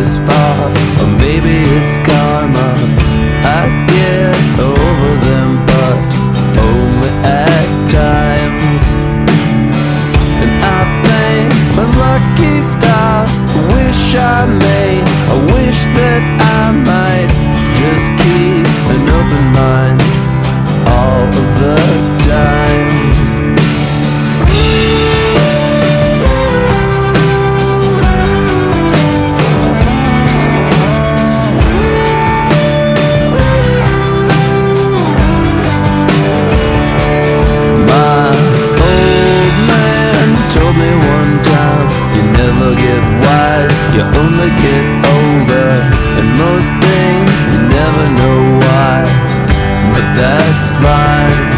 this far, or maybe it's karma. I get over them, but only at times. And I thank my lucky stars. Wish I may, I wish that I might just keep an open mind all of the time. Told me one time, you never get wise, you only get older. And most things, you never know why, but that's fine.